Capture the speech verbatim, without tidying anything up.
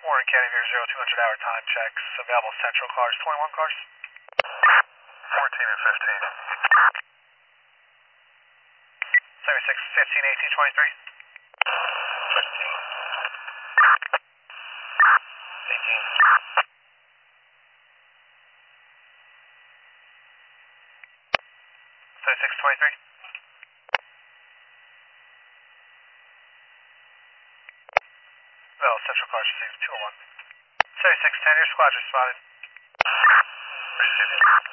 Warren County Veer zero two hundred hour time checks. Available central cars, twenty-one cars. fourteen and fifteen. seventy-six, fifteen, eighteen, twenty-three. fifteen. eighteen. seventy-six, twenty-three. Well, central cars received two oh one. seventy-six, ten, your squad just spotted. Received.